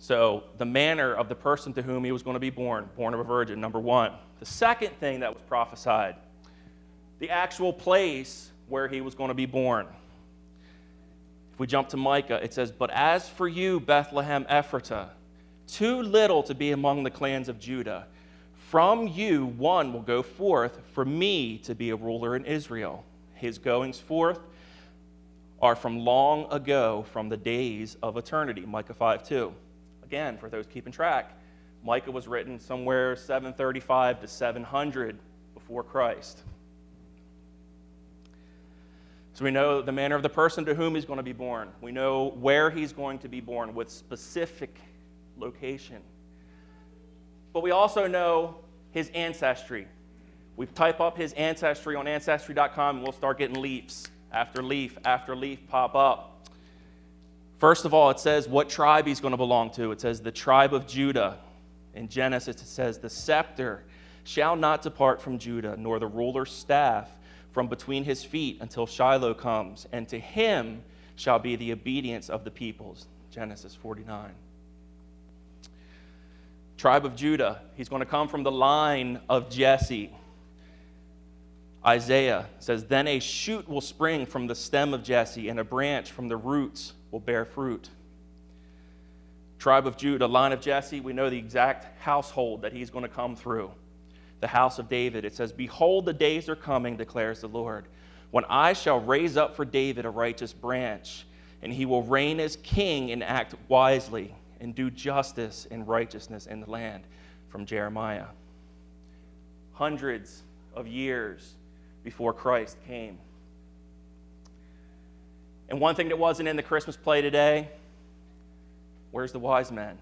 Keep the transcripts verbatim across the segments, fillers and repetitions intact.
So the manner of the person to whom he was going to be born, born of a virgin, number one. The second thing that was prophesied, the actual place where he was going to be born. If we jump to Micah, it says, "But as for you, Bethlehem Ephratah, too little to be among the clans of Judah, from you one will go forth for me to be a ruler in Israel. His goings forth are from long ago, from the days of eternity." Micah five two. Again, for those keeping track, Micah was written somewhere seven thirty-five to seven hundred before Christ. So we know the manner of the person to whom he's going to be born. We know where he's going to be born with specific location. But we also know his ancestry. We type up his ancestry on Ancestry dot com and we'll start getting leaps after leaf after leaf pop up. First of all, it says what tribe he's going to belong to. It says the tribe of Judah. In Genesis, it says, "The scepter shall not depart from Judah, nor the ruler's staff from between his feet until Shiloh comes, and to him shall be the obedience of the peoples." Genesis forty-nine. Tribe of Judah, he's going to come from the line of Jesse. Isaiah says, "Then a shoot will spring from the stem of Jesse, and a branch from the roots will bear fruit." Tribe of Judah, line of Jesse, we know the exact household that he's going to come through. The house of David. It says, "Behold, the days are coming, declares the Lord, when I shall raise up for David a righteous branch, and he will reign as king and act wisely, and do justice and righteousness in the land." From Jeremiah. Hundreds of years before Christ came. And one thing that wasn't in the Christmas play today, where's the wise men?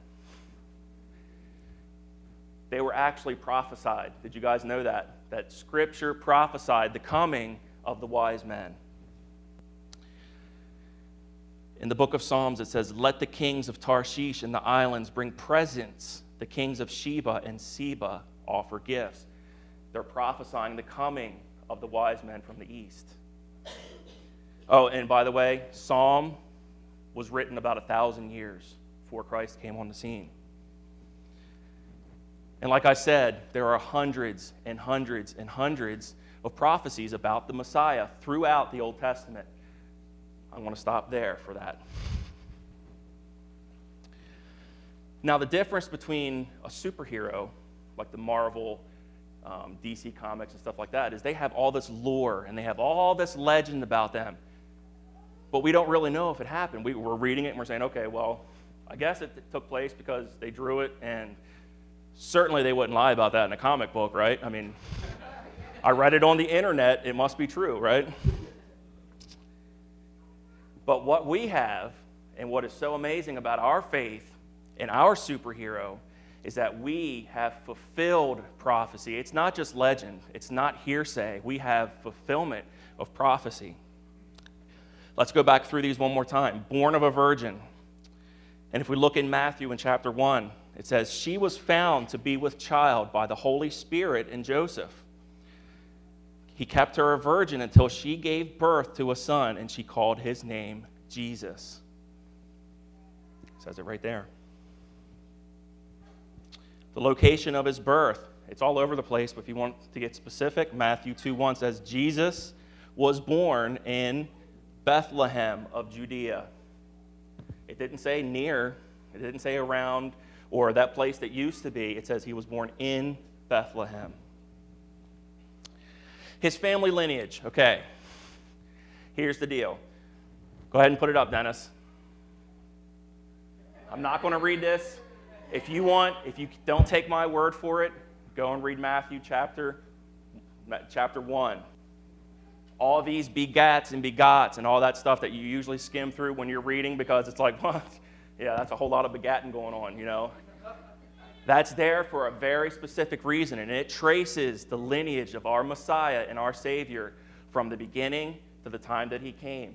They were actually prophesied. Did you guys know that? That Scripture prophesied the coming of the wise men. In the book of Psalms, it says, "Let the kings of Tarshish and the islands bring presents. The kings of Sheba and Seba offer gifts." They're prophesying the coming of the wise men from the east. Oh, and by the way, Psalm was written about a thousand years before Christ came on the scene. And like I said, there are hundreds and hundreds and hundreds of prophecies about the Messiah throughout the Old Testament. I want to stop there for that. Now, the difference between a superhero, like the Marvel, um, D C Comics and stuff like that, is they have all this lore and they have all this legend about them. But we don't really know if it happened. We, we're reading it and we're saying, okay, well, I guess it took place because they drew it, and certainly they wouldn't lie about that in a comic book, right? I mean, I read it on the internet, it must be true, right? But what we have, and what is so amazing about our faith and our superhero, is that we have fulfilled prophecy. It's not just legend. It's not hearsay. We have fulfillment of prophecy. Let's go back through these one more time. Born of a virgin. And if we look in Matthew in chapter one, it says, "She was found to be with child by the Holy Spirit in Joseph. He kept her a virgin until she gave birth to a son, and she called his name Jesus." It says it right there. The location of his birth, it's all over the place, but if you want to get specific, Matthew two one says, "Jesus was born in Bethlehem of Judea." It didn't say near, it didn't say around, or that place that used to be. It says he was born in Bethlehem. His family lineage, okay. Here's the deal. Go ahead and put it up, Dennis. I'm not going to read this. If you want, if you don't take my word for it, go and read Matthew chapter, chapter one. All these begats and begots and all that stuff that you usually skim through when you're reading, because it's like, what? Yeah, that's a whole lot of begatting going on, you know. That's there for a very specific reason, and it traces the lineage of our Messiah and our Savior from the beginning to the time that he came.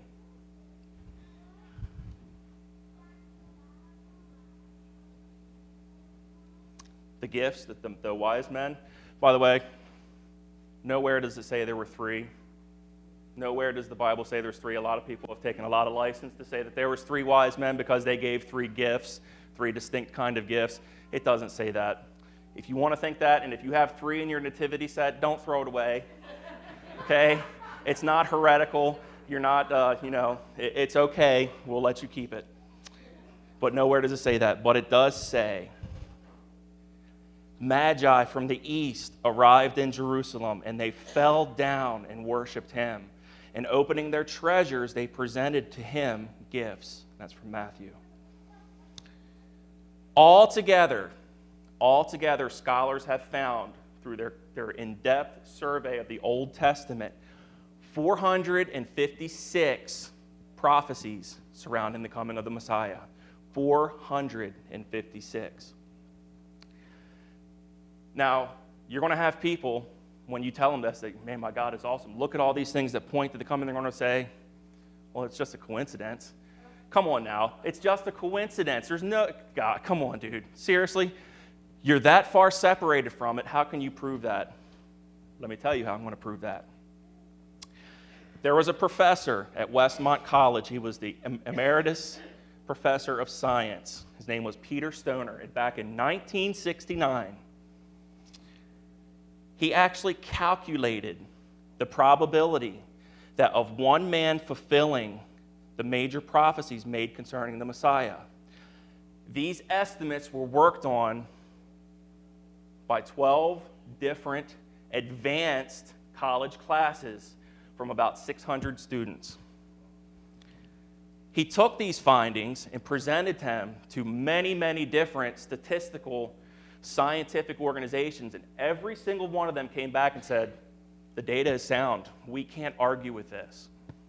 The gifts that the, the wise men, by the way, nowhere does it say there were three. Nowhere does the Bible say there's three. A lot of people have taken a lot of license to say that there was three wise men because they gave three gifts. three distinct kind of gifts. It doesn't say that. If you want to think that, and if you have three in your nativity set, don't throw it away, okay? It's not heretical. You're not, uh, you know, it, it's okay. We'll let you keep it. But nowhere does it say that. But it does say, Magi from the east arrived in Jerusalem, and they fell down and worshiped him. And opening their treasures, they presented to him gifts. That's from Matthew. Altogether, altogether, scholars have found, through their, their in-depth survey of the Old Testament, four hundred fifty-six prophecies surrounding the coming of the Messiah. four hundred fifty-six. Now, you're going to have people, when you tell them this, that, man, my God is awesome. Look at all these things that point to the coming. They're going to say, well, it's just a coincidence. Come on now. It's just a coincidence. There's no, God, come on, dude. Seriously? You're that far separated from it. How can you prove that? Let me tell you how I'm going to prove that. There was a professor at Westmont College. He was the emeritus professor of science. His name was Peter Stoner. And back in nineteen sixty-nine, he actually calculated the probability that of one man fulfilling the major prophecies made concerning the Messiah. These estimates were worked on by twelve different advanced college classes from about six hundred students. He took these findings and presented them to many, many different statistical scientific organizations, and every single one of them came back and said, the data is sound. We can't argue with this.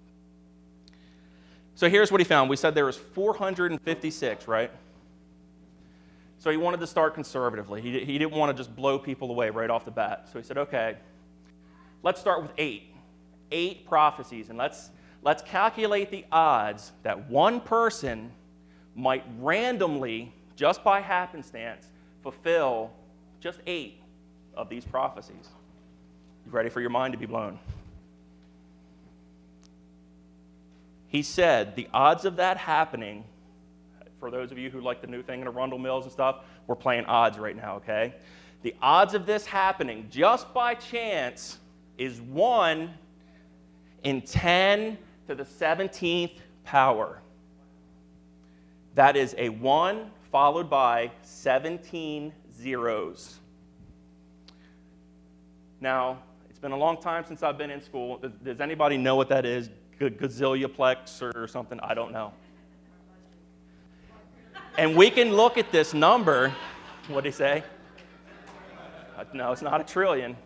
So here's what he found. We said there was four hundred fifty-six, right? So he wanted to start conservatively. He, he didn't want to just blow people away right off the bat. So he said, okay, let's start with eight. Eight prophecies, and let's, let's calculate the odds that one person might randomly, just by happenstance, fulfill just eight of these prophecies. You ready for your mind to be blown? He said the odds of that happening, for those of you who like the new thing in Arundel Mills and stuff, we're playing odds right now, okay? The odds of this happening just by chance is one in ten to the seventeenth power. That is a one followed by seventeen zeros. Now, it's been a long time since I've been in school. Does, does anybody know what that is? G- gazillioplex or something? I don't know. And we can look at this number. What did he say? Uh, no, it's not a trillion.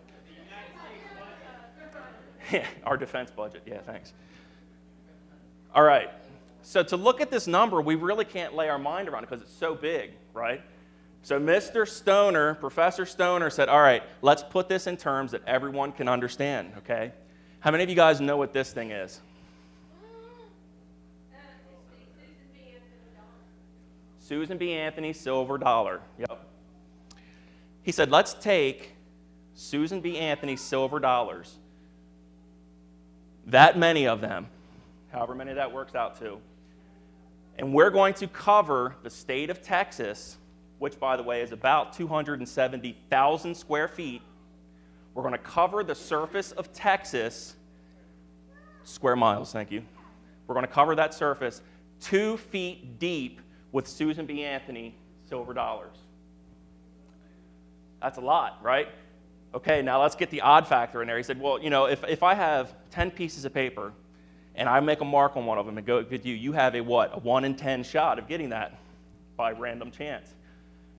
Our defense budget. Yeah, thanks. All right. So to look at this number, we really can't lay our mind around it because it's so big, right? So Mister Stoner, Professor Stoner said, all right, let's put this in terms that everyone can understand, okay? How many of you guys know what this thing is? Susan B. Anthony silver dollar. Yep. He said, let's take Susan B. Anthony silver dollars, that many of them, however many that works out to, and we're going to cover the state of Texas, which, by the way, is about two hundred seventy thousand square feet. We're going to cover the surface of Texas, square miles, thank you. We're going to cover that surface two feet deep with Susan B. Anthony silver dollars. That's a lot, right? Okay, now let's get the odd factor in there. He said, well, you know, if, if I have ten pieces of paper and I make a mark on one of them and go with you, you have a what? A one in ten shot of getting that by random chance.